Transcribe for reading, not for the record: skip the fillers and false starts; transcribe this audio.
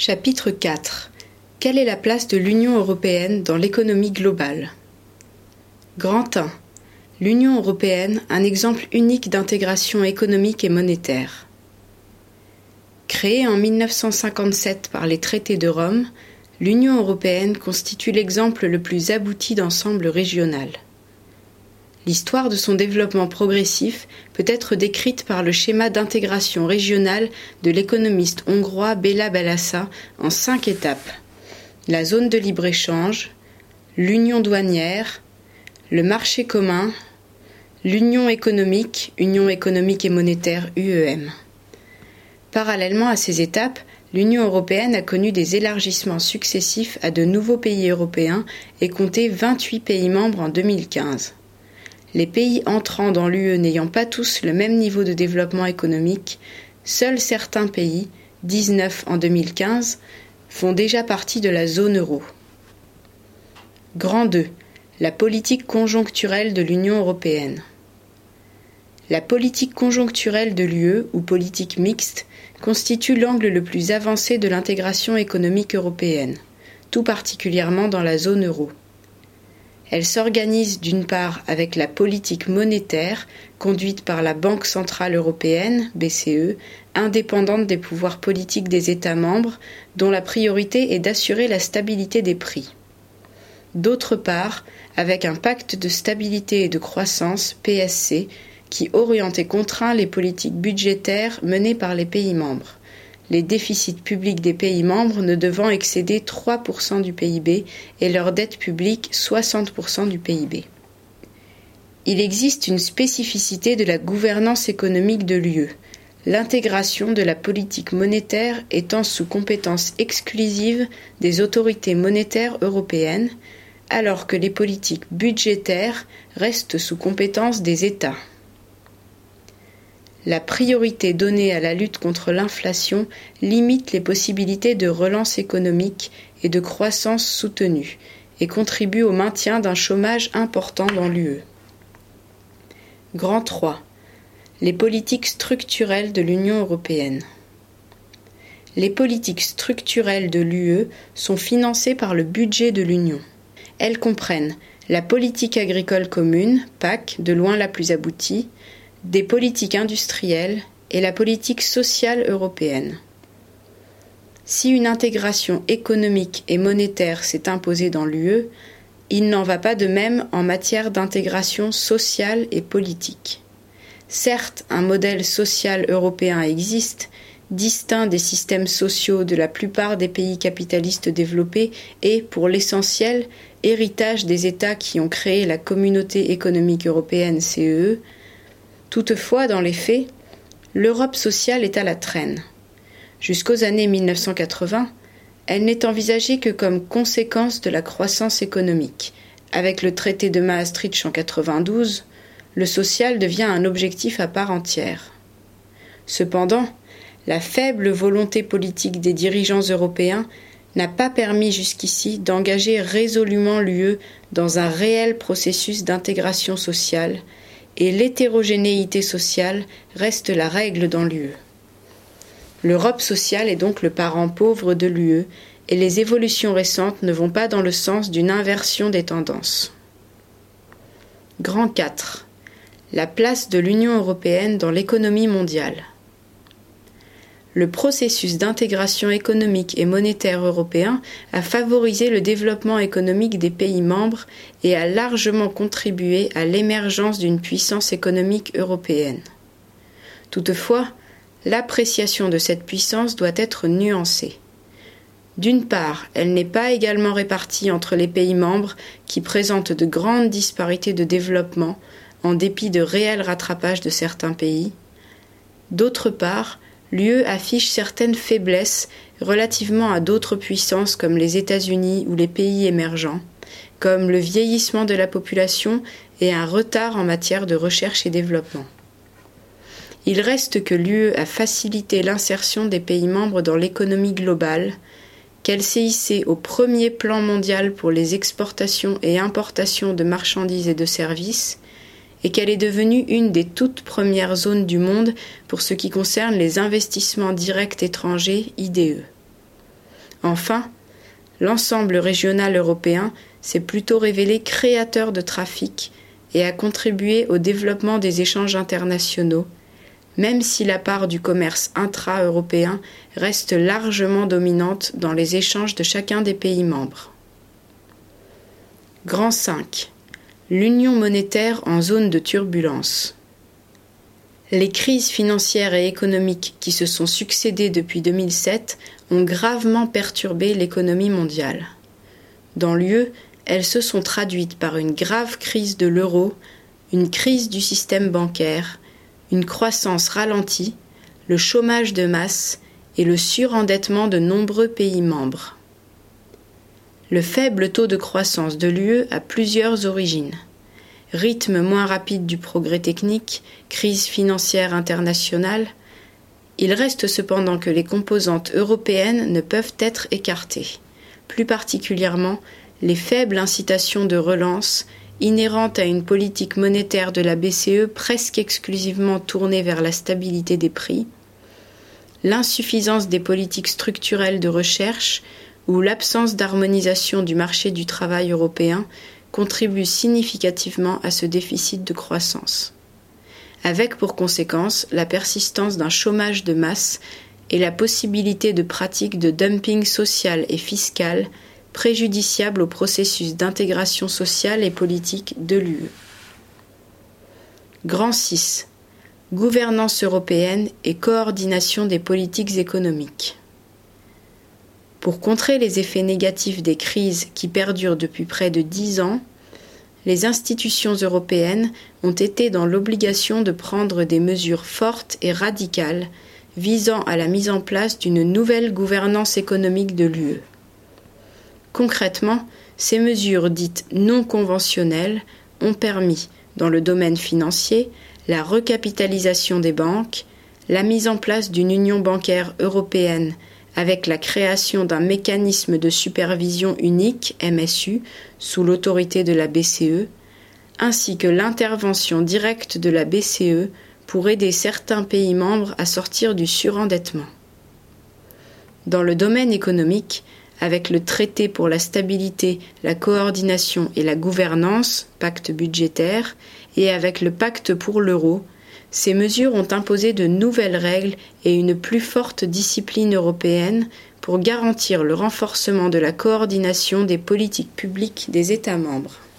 Chapitre 4. Quelle est la place de l'Union européenne dans l'économie globale? Grand 1. L'Union européenne, un exemple unique d'intégration économique et monétaire. Créée en 1957 par les traités de Rome, l'Union européenne constitue l'exemple le plus abouti d'ensemble régional. L'histoire de son développement progressif peut être décrite par le schéma d'intégration régionale de l'économiste hongrois Béla Balassa en 5 étapes. La zone de libre-échange, l'union douanière, le marché commun, l'union économique et monétaire UEM. Parallèlement à ces étapes, l'Union européenne a connu des élargissements successifs à de nouveaux pays européens et compté 28 pays membres en 2015. Les pays entrant dans l'UE n'ayant pas tous le même niveau de développement économique, seuls certains pays, 19 en 2015, font déjà partie de la zone euro. Grand 2. La politique conjoncturelle de l'Union européenne. La politique conjoncturelle de l'UE, ou politique mixte, constitue l'angle le plus avancé de l'intégration économique européenne, tout particulièrement dans la zone euro. Elle s'organise d'une part avec la politique monétaire conduite par la Banque centrale européenne, BCE, indépendante des pouvoirs politiques des États membres, dont la priorité est d'assurer la stabilité des prix. D'autre part, avec un pacte de stabilité et de croissance, PSC, qui oriente et contraint les politiques budgétaires menées par les pays membres, les déficits publics des pays membres ne devant excéder 3% du PIB et leur dette publique 60% du PIB. Il existe une spécificité de la gouvernance économique de l'UE, l'intégration de la politique monétaire étant sous compétence exclusive des autorités monétaires européennes, alors que les politiques budgétaires restent sous compétence des États. La priorité donnée à la lutte contre l'inflation limite les possibilités de relance économique et de croissance soutenue et contribue au maintien d'un chômage important dans l'UE. Grand 3. Les politiques structurelles de l'Union européenne. Les politiques structurelles de l'UE sont financées par le budget de l'Union. Elles comprennent la politique agricole commune, PAC, de loin la plus aboutie, des politiques industrielles et la politique sociale européenne. Si une intégration économique et monétaire s'est imposée dans l'UE, il n'en va pas de même en matière d'intégration sociale et politique. Certes, un modèle social européen existe, distinct des systèmes sociaux de la plupart des pays capitalistes développés et, pour l'essentiel, héritage des États qui ont créé la Communauté économique européenne CEE. Toutefois, dans les faits, l'Europe sociale est à la traîne. Jusqu'aux années 1980, elle n'est envisagée que comme conséquence de la croissance économique. Avec le traité de Maastricht en 1992, le social devient un objectif à part entière. Cependant, la faible volonté politique des dirigeants européens n'a pas permis jusqu'ici d'engager résolument l'UE dans un réel processus d'intégration sociale, et l'hétérogénéité sociale reste la règle dans l'UE. L'Europe sociale est donc le parent pauvre de l'UE et les évolutions récentes ne vont pas dans le sens d'une inversion des tendances. Grand 4. La place de l'Union européenne dans l'économie mondiale. Le processus d'intégration économique et monétaire européen a favorisé le développement économique des pays membres et a largement contribué à l'émergence d'une puissance économique européenne. Toutefois, l'appréciation de cette puissance doit être nuancée. D'une part, elle n'est pas également répartie entre les pays membres qui présentent de grandes disparités de développement en dépit de réels rattrapages de certains pays. D'autre part, l'UE affiche certaines faiblesses relativement à d'autres puissances comme les États-Unis ou les pays émergents, comme le vieillissement de la population et un retard en matière de recherche et développement. Il reste que l'UE a facilité l'insertion des pays membres dans l'économie globale, qu'elle s'est hissée au premier plan mondial pour les exportations et importations de marchandises et de services, et qu'elle est devenue une des toutes premières zones du monde pour ce qui concerne les investissements directs étrangers, IDE. Enfin, l'ensemble régional européen s'est plutôt révélé créateur de trafic et a contribué au développement des échanges internationaux, même si la part du commerce intra-européen reste largement dominante dans les échanges de chacun des pays membres. Grand 5. L'union monétaire en zone de turbulence. Les crises financières et économiques qui se sont succédées depuis 2007 ont gravement perturbé l'économie mondiale. Dans l'UE, elles se sont traduites par une grave crise de l'euro, une crise du système bancaire, une croissance ralentie, le chômage de masse et le surendettement de nombreux pays membres. Le faible taux de croissance de l'UE a plusieurs origines. Rythme moins rapide du progrès technique, crise financière internationale. Il reste cependant que les composantes européennes ne peuvent être écartées, plus particulièrement les faibles incitations de relance inhérentes à une politique monétaire de la BCE presque exclusivement tournée vers la stabilité des prix, l'insuffisance des politiques structurelles de recherche ou l'absence d'harmonisation du marché du travail européen contribuent significativement à ce déficit de croissance, avec pour conséquence la persistance d'un chômage de masse et la possibilité de pratiques de dumping social et fiscal préjudiciables au processus d'intégration sociale et politique de l'UE. Grand 6. Gouvernance européenne et coordination des politiques économiques. Pour contrer les effets négatifs des crises qui perdurent depuis près de 10 ans, les institutions européennes ont été dans l'obligation de prendre des mesures fortes et radicales visant à la mise en place d'une nouvelle gouvernance économique de l'UE. Concrètement, ces mesures dites non conventionnelles ont permis, dans le domaine financier, la recapitalisation des banques, la mise en place d'une union bancaire européenne avec la création d'un mécanisme de supervision unique, MSU, sous l'autorité de la BCE, ainsi que l'intervention directe de la BCE pour aider certains pays membres à sortir du surendettement. Dans le domaine économique, avec le traité pour la stabilité, la coordination et la gouvernance, pacte budgétaire, et avec le pacte pour l'euro, ces mesures ont imposé de nouvelles règles et une plus forte discipline européenne pour garantir le renforcement de la coordination des politiques publiques des États membres.